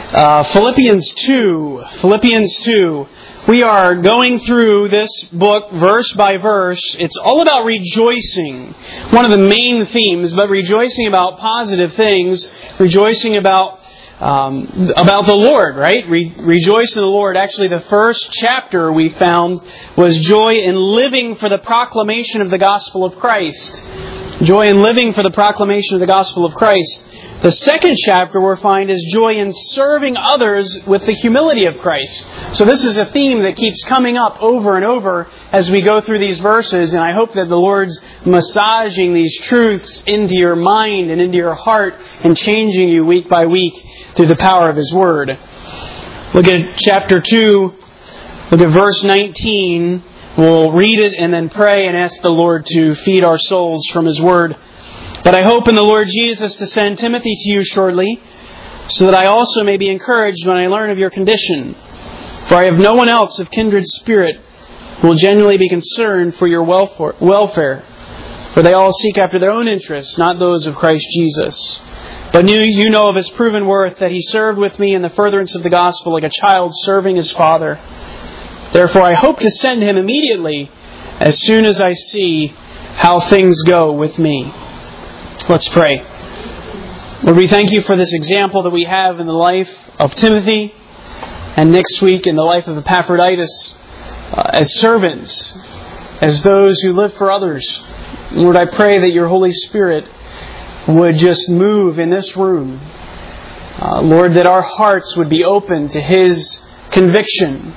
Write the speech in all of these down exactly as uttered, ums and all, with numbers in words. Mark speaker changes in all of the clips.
Speaker 1: Uh, Philippians two. Philippians two. We are going through this book verse by verse. It's all about rejoicing. One of the main themes, but rejoicing about positive things, rejoicing about um, about the Lord, right? Re- rejoice in the Lord. Actually, the first chapter we found was joy in living for the proclamation of the gospel of Christ. Joy in living for the proclamation of the gospel of Christ. The second chapter we'll find is joy in serving others with the humility of Christ. So this is a theme that keeps coming up over and over as we go through these verses, and I hope that the Lord's massaging these truths into your mind and into your heart and changing you week by week through the power of His Word. Look at chapter two, look at verse nineteen. We'll read it and then pray and ask the Lord to feed our souls from His Word. But I hope in the Lord Jesus to send Timothy to you shortly, so that I also may be encouraged when I learn of your condition. For I have no one else of kindred spirit who will genuinely be concerned for your welfare. For they all seek after their own interests, not those of Christ Jesus. But you know of His proven worth, that He served with me in the furtherance of the gospel like a child serving his father. Therefore I hope to send him immediately, as soon as I see how things go with me. Let's pray. Lord, we thank You for this example that we have in the life of Timothy, and next week in the life of Epaphroditus, uh, as servants, as those who live for others. Lord, I pray that Your Holy Spirit would just move in this room. Uh, Lord, that our hearts would be open to His conviction.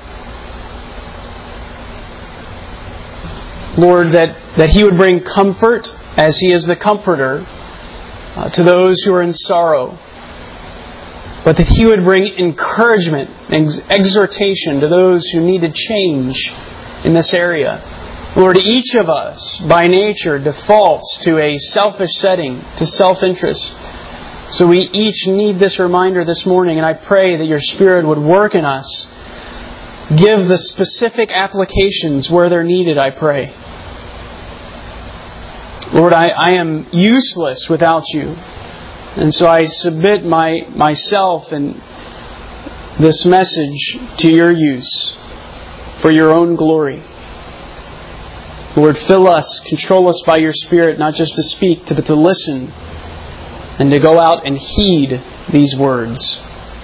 Speaker 1: Lord, that, that He would bring comfort as He is the comforter uh, to those who are in sorrow. But that He would bring encouragement and exhortation to those who need to change in this area. Lord, each of us, by nature, defaults to a selfish setting, to self-interest. So we each need this reminder this morning, and I pray that Your Spirit would work in us. Give the specific applications where they're needed, I pray. Lord, I, I am useless without You. And so I submit my myself and this message to Your use for Your own glory. Lord, fill us, control us by Your Spirit, not just to speak, but to listen and to go out and heed these words.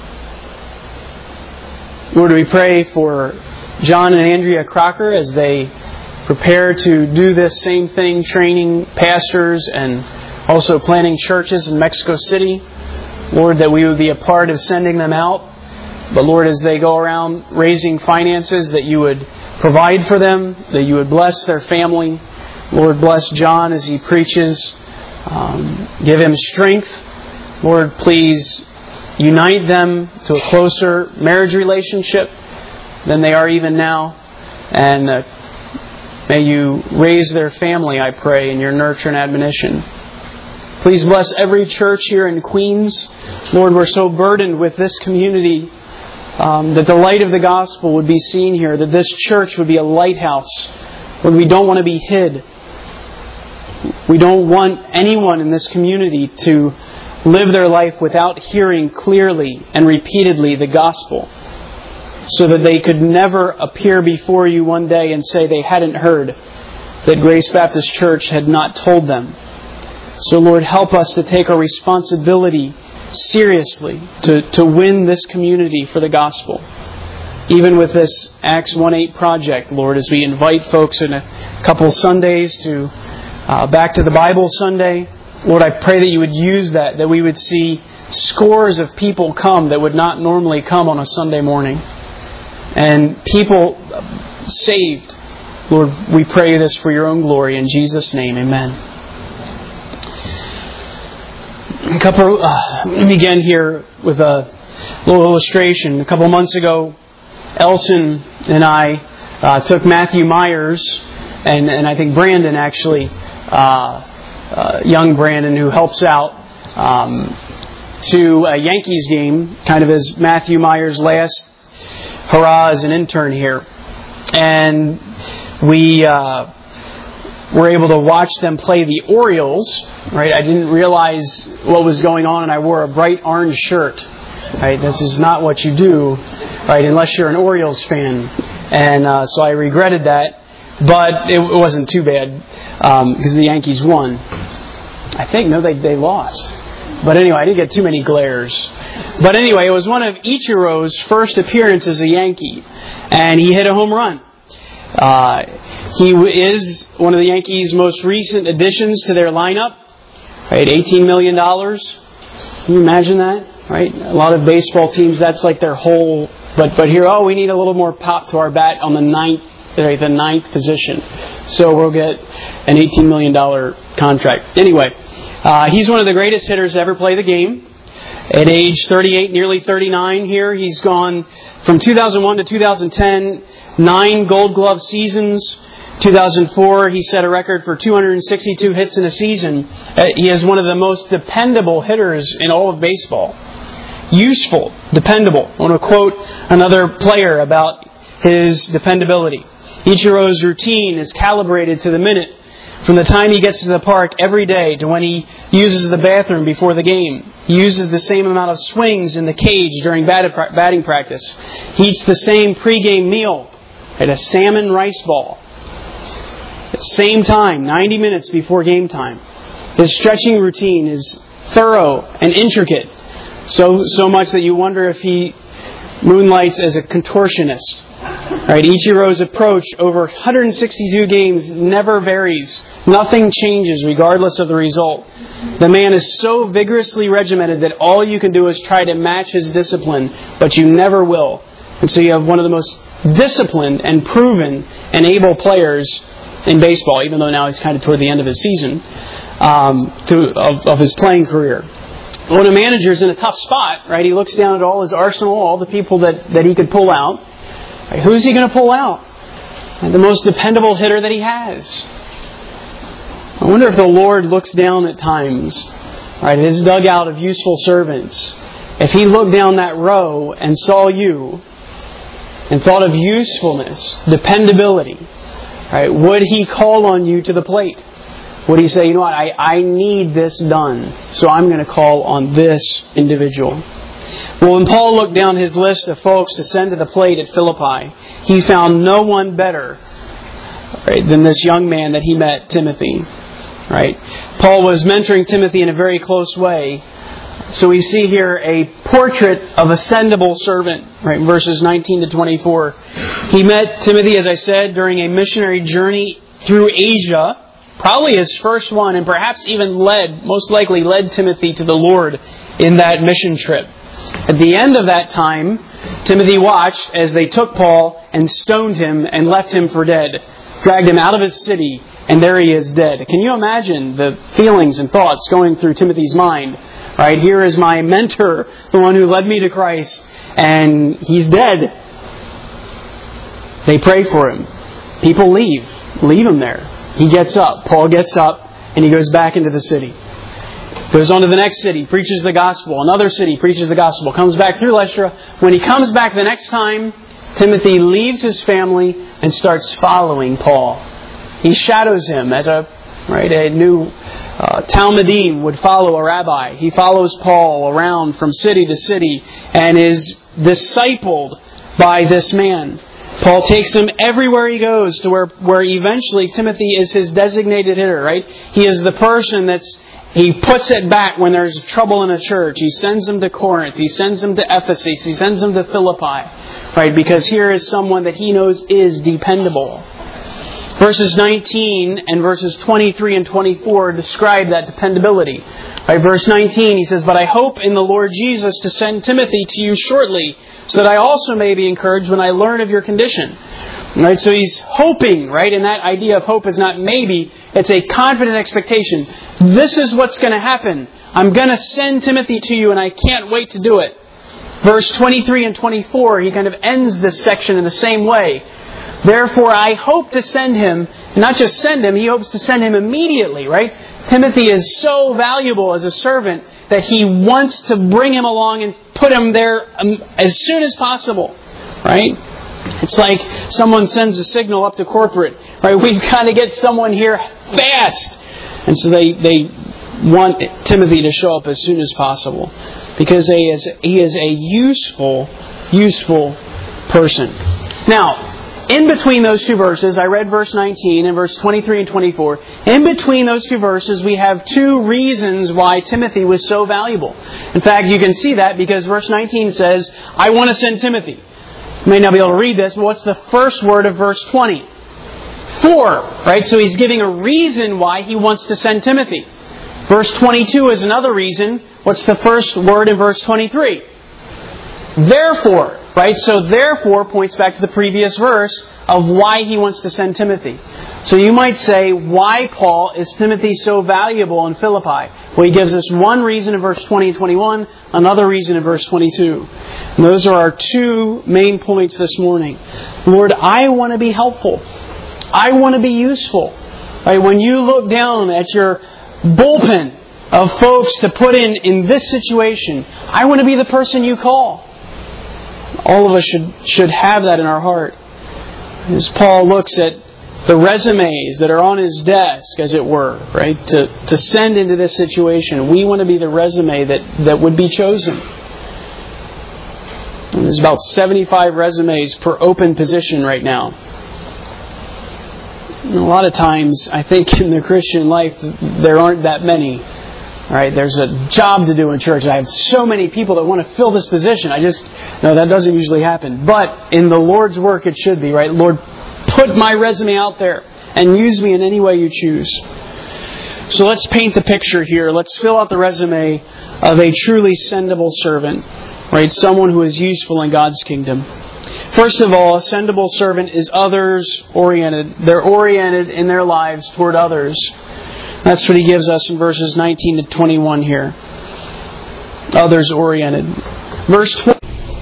Speaker 1: Lord, we pray for John and Andrea Crocker as they prepare to do this same thing, training pastors and also planting churches in Mexico City. Lord, that we would be a part of sending them out. But Lord, as they go around raising finances, that You would provide for them, that You would bless their family. Lord, bless John as he preaches. Um, give him strength. Lord, please unite them to a closer marriage relationship than they are even now. And uh, may You raise their family, I pray, in Your nurture and admonition. Please bless every church here in Queens. Lord, we're so burdened with this community, um, that the light of the gospel would be seen here, that this church would be a lighthouse. Lord, we don't want to be hid. We don't want anyone in this community to live their life without hearing clearly and repeatedly the gospel, so that they could never appear before You one day and say they hadn't heard, that Grace Baptist Church had not told them. So Lord, help us to take our responsibility seriously to, to win this community for the gospel. Even with this Acts one eight project, Lord, as we invite folks in a couple Sundays to uh, Back to the Bible Sunday, Lord, I pray that You would use that, that we would see scores of people come that would not normally come on a Sunday morning. And people saved. Lord, we pray this for Your own glory. In Jesus' name, amen. A couple, uh, let me begin here with a little illustration. A couple of months ago, Elson and I uh, took Matthew Myers, and, and I think Brandon actually, uh, uh, young Brandon who helps out, um, to a Yankees game, kind of as Matthew Myers' last hurrah as an intern here. And we uh, were able to watch them play the Orioles. Right, I didn't realize what was going on, and I wore a bright orange shirt. Right? This is not what you do, right? Unless you're an Orioles fan. And uh, so I regretted that. But it wasn't too bad because um, the Yankees won. I think, no, they they lost. But anyway, I didn't get too many glares. But anyway, it was one of Ichiro's first appearances as a Yankee. And he hit a home run. Uh, he is one of the Yankees' most recent additions to their lineup. Right, eighteen million dollars. Can you imagine that? Right? A lot of baseball teams, that's like their whole... But but here, oh, we need a little more pop to our bat on the ninth Right, the ninth position. So we'll get an eighteen million dollars contract. Anyway, uh, he's one of the greatest hitters to ever play the game. At age thirty-eight, nearly thirty-nine here, he's gone from two thousand one to two thousand ten, nine Gold Glove seasons. two thousand four, he set a record for two hundred sixty-two hits in a season. Uh, he is one of the most dependable hitters in all of baseball. Useful, dependable. I want to quote another player about his dependability. Ichiro's routine is calibrated to the minute from the time he gets to the park every day to when he uses the bathroom before the game. He uses the same amount of swings in the cage during batting practice. He eats the same pregame meal at a salmon rice ball. At the same time, ninety minutes before game time. His stretching routine is thorough and intricate. So, so much that you wonder if he moonlights as a contortionist. Right, Ichiro's approach over one hundred sixty-two games never varies. Nothing changes regardless of the result. The man is so vigorously regimented that all you can do is try to match his discipline, but you never will. And so you have one of the most disciplined and proven and able players in baseball, even though now he's kind of toward the end of his season, um, to, of, of his playing career. When a manager's in a tough spot, right, he looks down at all his arsenal, all the people that, that he could pull out. Right, who's he going to pull out? And the most dependable hitter that he has. I wonder if the Lord looks down at times, right, his dugout of useful servants. If He looked down that row and saw you and thought of usefulness, dependability, right, would He call on you to the plate? Would He say, you know what, I, I need this done, so I'm going to call on this individual? Well, when Paul looked down his list of folks to send to the plate at Philippi, he found no one better, right, than this young man that he met, Timothy. Right? Paul was mentoring Timothy in a very close way. So we see here a portrait of a sendable servant, right, verses nineteen to twenty-four. He met Timothy, as I said, during a missionary journey through Asia, probably his first one, and perhaps even led, most likely led Timothy to the Lord in that mission trip. At the end of that time, Timothy watched as they took Paul and stoned him and left him for dead, dragged him out of his city, and there he is dead. Can you imagine the feelings and thoughts going through Timothy's mind? Right, here is my mentor, the one who led me to Christ, and he's dead. They pray for him. People leave. Leave him there. He gets up. Paul gets up, and he goes back into the city. Goes on to the next city, preaches the gospel. Another city, preaches the gospel. Comes back through Lystra. When he comes back the next time, Timothy leaves his family and starts following Paul. He shadows him as a right a new uh, Talmudim would follow a rabbi. He follows Paul around from city to city and is discipled by this man. Paul takes him everywhere he goes to where, where eventually Timothy is his designated hitter, right? He is the person that's He puts it back when there's trouble in a church. He sends him to Corinth. He sends him to Ephesus. He sends him to Philippi. Right? Because here is someone that he knows is dependable. Verses nineteen and verses twenty-three and twenty-four describe that dependability. Right? Verse nineteen, he says, "But I hope in the Lord Jesus to send Timothy to you shortly, so that I also may be encouraged when I learn of your condition." Right? So he's hoping, right? And that idea of hope is not maybe. It's a confident expectation. This is what's going to happen. I'm going to send Timothy to you and I can't wait to do it. Verse twenty-three and twenty-four, he kind of ends this section in the same way. "Therefore, I hope to send him," not just send him, he hopes to send him immediately, right? Timothy is so valuable as a servant that he wants to bring him along and put him there as soon as possible, right? It's like someone sends a signal up to corporate, right? We've got to get someone here fast. And so they, they want Timothy to show up as soon as possible, because he is, he is a useful, useful person. Now, in between those two verses, I read verse nineteen and verse twenty-three and twenty-four. In between those two verses, we have two reasons why Timothy was so valuable. In fact, you can see that because verse nineteen says, I want to send Timothy. You may not be able to read this, but what's the first word of verse twenty? For, right? So he's giving a reason why he wants to send Timothy. Verse twenty-two is another reason. What's the first word in verse twenty-three? Therefore, right? So therefore points back to the previous verse of why he wants to send Timothy. So you might say, why, Paul, is Timothy so valuable in Philippi? Well, he gives us one reason in verse twenty and twenty-one, another reason in verse twenty-two. And those are our two main points this morning. Lord, I want to be helpful. I want to be useful. Right? When you look down at your bullpen of folks to put in in this situation, I want to be the person you call. All of us should should have that in our heart. As Paul looks at the resumes that are on his desk, as it were, right, to, to send into this situation, we want to be the resume that, that would be chosen. And there's about seventy-five resumes per open position right now. And a lot of times, I think in the Christian life, there aren't that many. Right, there's a job to do in church. I have so many people that want to fill this position. I just, no, that doesn't usually happen. But in the Lord's work, it should be, right? Lord, put my resume out there and use me in any way you choose. So let's paint the picture here. Let's fill out the resume of a truly sendable servant, right? Someone who is useful in God's kingdom. First of all, a sendable servant is others-oriented. They're oriented in their lives toward others. That's what he gives us in verses nineteen to twenty-one here. Others-oriented. Verse twenty.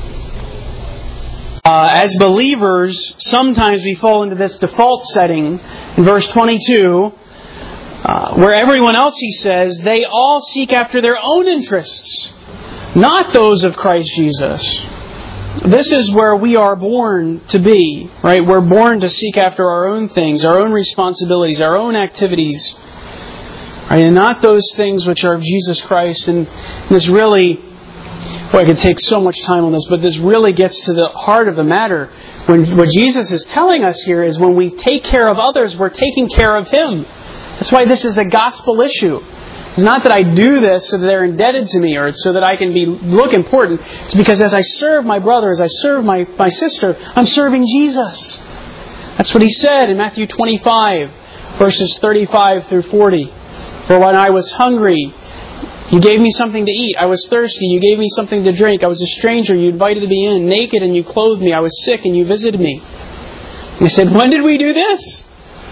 Speaker 1: Uh, as believers, sometimes we fall into this default setting in verse twenty-two, uh, where everyone else, he says, they all seek after their own interests, not those of Christ Jesus. This is where we are born to be, right? We're born to seek after our own things, our own responsibilities, our own activities. Right, and not those things which are of Jesus Christ. And this really, well, I could take so much time on this, but this really gets to the heart of the matter. When what Jesus is telling us here is when we take care of others, we're taking care of Him. That's why this is a gospel issue. It's not that I do this so that they're indebted to me or so that I can be look important. It's because as I serve my brother, as I serve my, my sister, I'm serving Jesus. That's what He said in Matthew twenty-five, verses thirty-five through forty. For when I was hungry, you gave me something to eat. I was thirsty, you gave me something to drink. I was a stranger, you invited me in. Naked, and you clothed me. I was sick, and you visited me. And I said, when did we do this?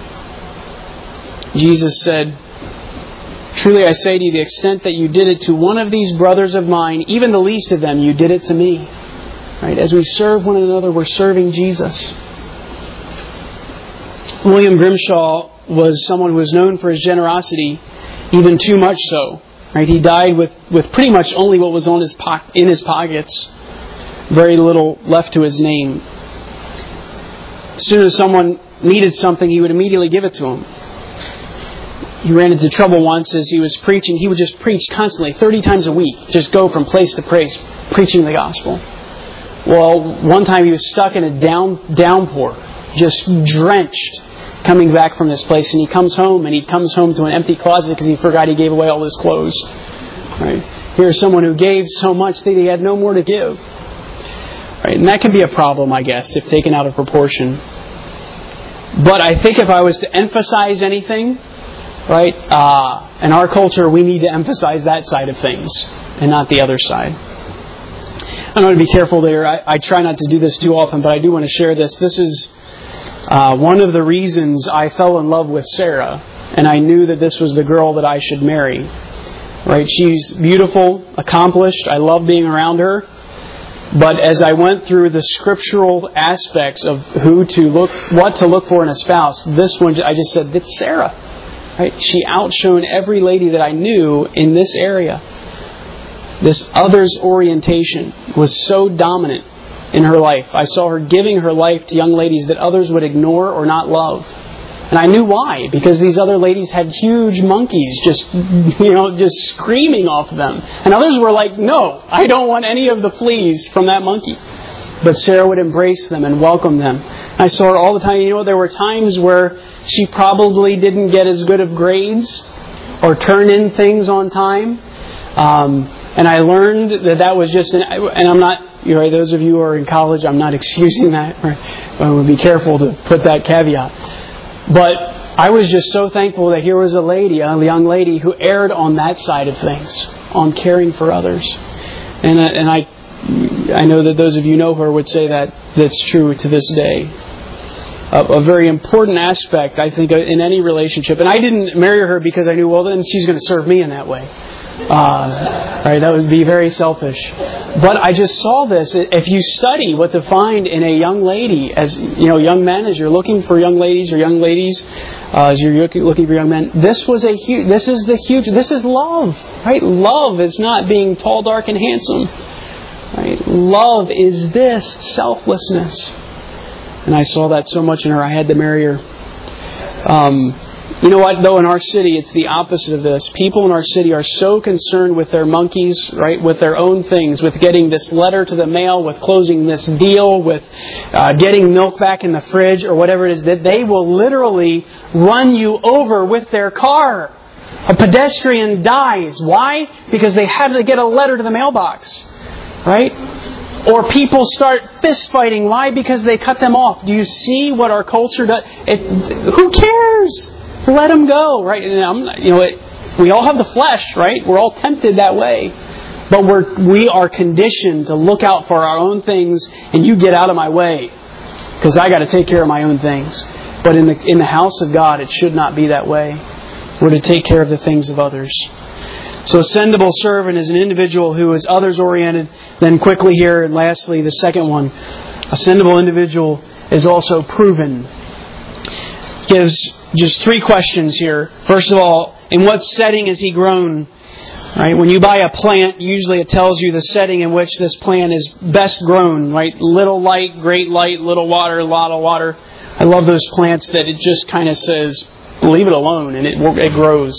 Speaker 1: Jesus said, truly I say to you, the extent that you did it to one of these brothers of mine, even the least of them, you did it to me. Right? As we serve one another, we're serving Jesus. William Grimshaw was someone who was known for his generosity, even too much so. Right? He died with, with pretty much only what was on his po- in his pockets. Very little left to his name. As soon as someone needed something, he would immediately give it to them. He ran into trouble once as he was preaching. He would just preach constantly, thirty times a week. Just go from place to place, preaching the gospel. Well, one time he was stuck in a down downpour, just drenched, coming back from this place, and he comes home, and he comes home to an empty closet because he forgot he gave away all his clothes. Right? Here's someone who gave so much that he had no more to give. Right? And that can be a problem, I guess, if taken out of proportion. But I think if I was to emphasize anything, right, uh, in our culture, we need to emphasize that side of things and not the other side. I want to be careful there. I, I try not to do this too often, but I do want to share this. This is Uh, one of the reasons I fell in love with Sarah, and I knew that this was the girl that I should marry. Right? She's beautiful, accomplished. I love being around her. But as I went through the scriptural aspects of who to look, what to look for in a spouse, this one I just said, that's Sarah. Right? She outshone every lady that I knew in this area. This others orientation was so dominant in her life. I saw her giving her life to young ladies that others would ignore or not love. And I knew why, because these other ladies had huge monkeys just, you know, just screaming off of them. And others were like, no, I don't want any of the fleas from that monkey. But Sarah would embrace them and welcome them. I saw her all the time. You know, there were times where she probably didn't get as good of grades or turn in things on time. Um, and I learned that that was just, an, and I'm not, you know, those of you who are in college, I'm not excusing that. Right? I would be careful to put that caveat. But I was just so thankful that here was a lady, a young lady, who erred on that side of things, on caring for others. And, and I I know that those of you know her would say that that's true to this day. A, a very important aspect, I think, in any relationship. And I didn't marry her because I knew, well, then she's going to serve me in that way. Uh, right? That would be very selfish. But I just saw this. If you study what to find in a young lady, as you know, young men, as you're looking for young ladies or young ladies, uh, as you're looking for young men, this was a huge. This is the huge. This is love, right? Love is not being tall, dark, and handsome. Right? Love is this selflessness. And I saw that so much in her, I had to marry her. Um, you know what, though, in our city, it's the opposite of this. People in our city are so concerned with their monkeys, right, with their own things, with getting this letter to the mail, with closing this deal, with uh, getting milk back in the fridge, or whatever it is, that they will literally run you over with their car. A pedestrian dies. Why? Because they had to get a letter to the mailbox. Right? Or people start fist fighting. Why? Because they cut them off. Do you see what our culture does? It, who cares? Let them go, right? And I'm, you know, it, we all have the flesh, right? We're all tempted that way, but we're we are conditioned to look out for our own things. And you get out of my way, because I got to take care of my own things. But in the in the house of God, it should not be that way. We're to take care of the things of others. So a sendable servant is an individual who is others-oriented. Then quickly here, and lastly, the second one. A sendable individual is also proven. Gives just three questions here. First of all, in what setting is he grown? Right? When you buy a plant, usually it tells you the setting in which this plant is best grown. Right? Little light, great light, little water, a lot of water. I love those plants that it just kind of says, leave it alone, and it it grows.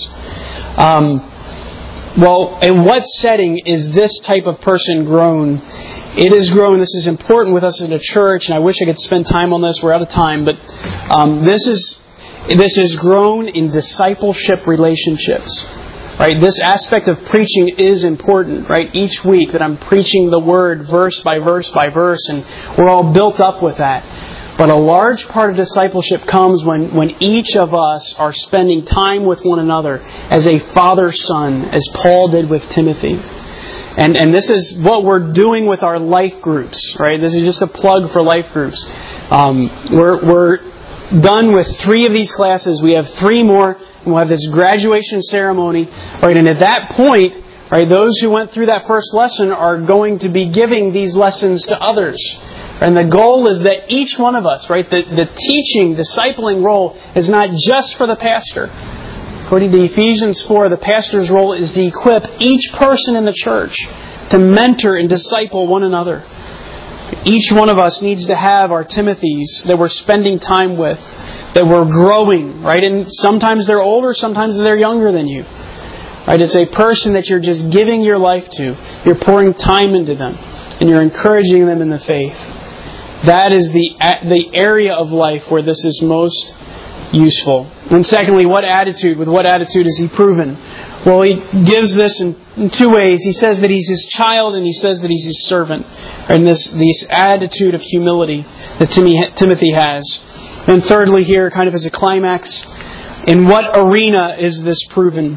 Speaker 1: Um, Well, in what setting is this type of person grown? It is grown. This is important with us in a church, and I wish I could spend time on this. We're out of time, but um, this is this is grown in discipleship relationships. Right? This aspect of preaching is important. Right? Each week that I'm preaching the Word verse by verse by verse, and we're all built up with that. But a large part of discipleship comes when, when each of us are spending time with one another as a father-son, as Paul did with Timothy. And and this is what we're doing with our life groups, right? This is just a plug for life groups. Um, we're we're done with three of these classes. We have three more, and we'll have this graduation ceremony, right? And at that point, right, those who went through that first lesson are going to be giving these lessons to others. And the goal is that each one of us, right, the, the teaching, discipling role is not just for the pastor. According to Ephesians four, the pastor's role is to equip each person in the church to mentor and disciple one another. Each one of us needs to have our Timothys that we're spending time with, that we're growing, right? And sometimes they're older, sometimes they're younger than you. Right? It's a person that you're just giving your life to. You're pouring time into them, and you're encouraging them in the faith. That is the the area of life where this is most useful. And secondly, what attitude? With what attitude is he proven? Well, he gives this in, in two ways. He says that he's his child, and he says that he's his servant. And this, this attitude of humility that Timothy has. And thirdly here, kind of as a climax, in what arena is this proven?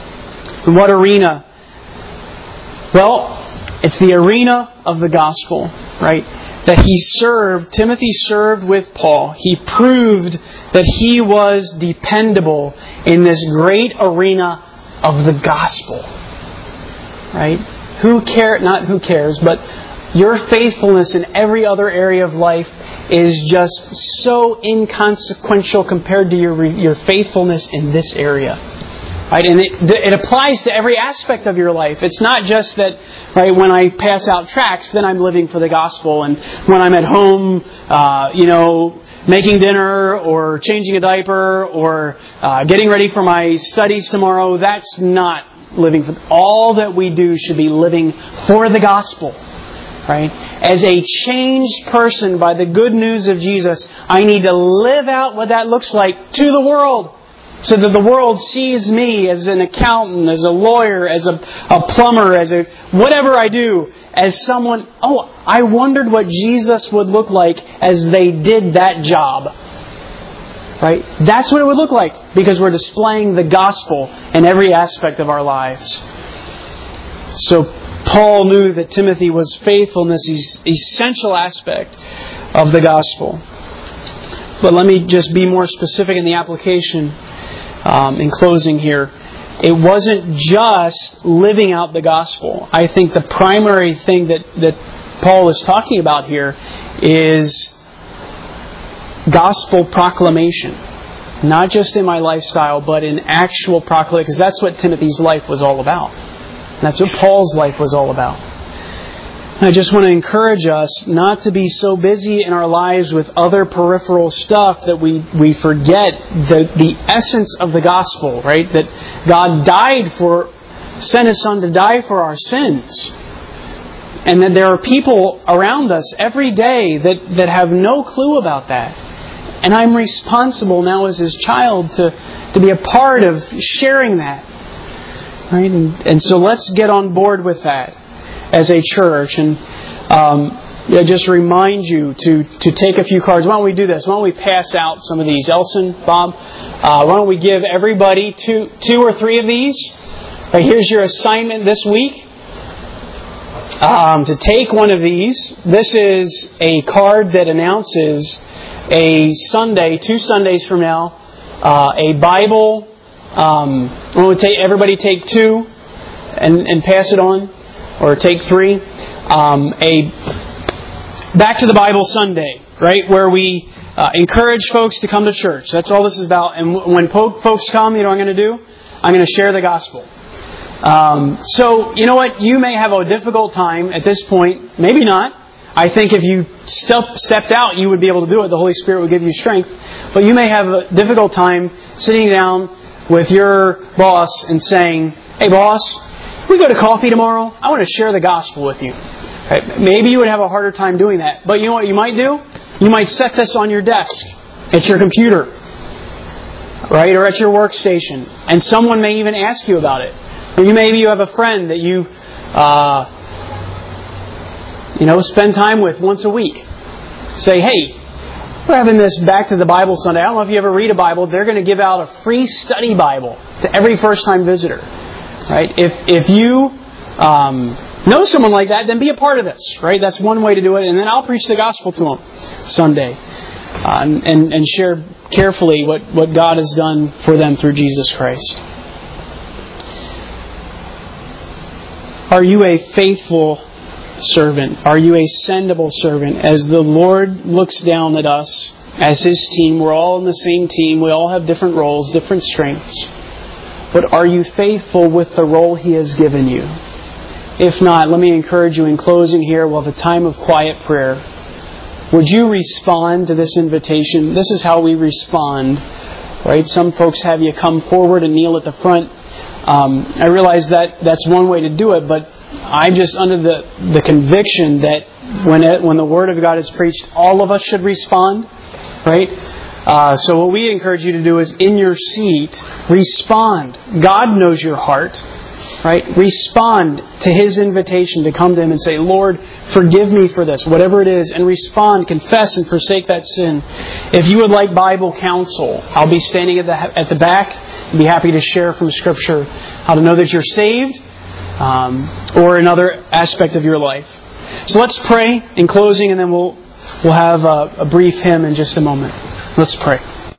Speaker 1: In what arena? Well, it's the arena of the gospel, right? That he served, Timothy served with Paul. He proved that he was dependable in this great arena of the gospel. Right? Who care, not who cares, but your faithfulness in every other area of life is just so inconsequential compared to your your faithfulness in this area. Right? And it, it applies to every aspect of your life. It's not just that, right, when I pass out tracts, then I'm living for the gospel. And when I'm at home, uh, you know, making dinner or changing a diaper or uh, getting ready for my studies tomorrow, that's not living for... All that we do should be living for the gospel. Right? As a changed person by the good news of Jesus, I need to live out what that looks like to the world. So that the world sees me as an accountant, as a lawyer, as a, a plumber, as a whatever I do, as someone, oh, I wondered what Jesus would look like as they did that job. Right? That's what it would look like, because we're displaying the gospel in every aspect of our lives. So Paul knew that Timothy was faithful in this essential aspect of the gospel. But let me just be more specific in the application. Um, in closing here, it wasn't just living out the gospel. I think the primary thing that, that Paul is talking about here is gospel proclamation. Not just in my lifestyle, but in actual proclamation, because that's what Timothy's life was all about. That's what Paul's life was all about. I just want to encourage us not to be so busy in our lives with other peripheral stuff that we, we forget the, the essence of the gospel, right? That God died for, sent His Son to die for our sins. And that there are people around us every day that, that have no clue about that. And I'm responsible now as His child to, to be a part of sharing that. Right? And, and so let's get on board with that as a church. And um, I just remind you to, to take a few cards. Why don't we do this? Why don't we pass out some of these? Elson, Bob, uh, why don't we give everybody two, two or three of these? Right, here's your assignment this week. Um, to take one of these. This is a card that announces a Sunday, two Sundays from now, uh, a Bible. Um, I want to take everybody take two and, and pass it on, or take three. Um, a Back to the Bible Sunday, right, where we uh, encourage folks to come to church. That's all this is about. And w- when po- folks come, you know what I'm going to do? I'm going to share the gospel. Um, so, you know what? You may have a difficult time at this point. Maybe not. I think if you step, stepped out, you would be able to do it. The Holy Spirit would give you strength. But you may have a difficult time sitting down with your boss and saying, "Hey, boss, we go to coffee tomorrow. I want to share the gospel with you." Right? Maybe you would have a harder time doing that. But you know what you might do? You might set this on your desk, at your computer, right, or at your workstation, and someone may even ask you about it. Or you maybe you have a friend that you, uh, you know, spend time with once a week. Say, "Hey, we're having this Back to the Bible Sunday. I don't know if you ever read a Bible. They're going to give out a free study Bible to every first-time visitor." Right? If if you um, know someone like that, then be a part of this. Right? That's one way to do it. And then I'll preach the gospel to them Sunday uh, and, and and share carefully what, what God has done for them through Jesus Christ. Are you a faithful servant? Are you a sendable servant? As the Lord looks down at us as His team, we're all in the same team. We all have different roles, different strengths. But are you faithful with the role He has given you? If not, let me encourage you in closing here. We'll have a time of quiet prayer. Would you respond to this invitation? This is how we respond. Right? Some folks have you come forward and kneel at the front. Um, I realize that that's one way to do it, but I'm just under the, the conviction that when it, when the Word of God is preached, all of us should respond, right? Uh, so what we encourage you to do is, in your seat, respond. God knows your heart, right? Respond to His invitation to come to Him and say, "Lord, forgive me for this," whatever it is, and respond, confess, and forsake that sin. If you would like Bible counsel, I'll be standing at the at the back. I'd be happy to share from Scripture how to know that you're saved, um, or another aspect of your life. So let's pray in closing, and then we'll we'll have a, a brief hymn in just a moment. Let's pray.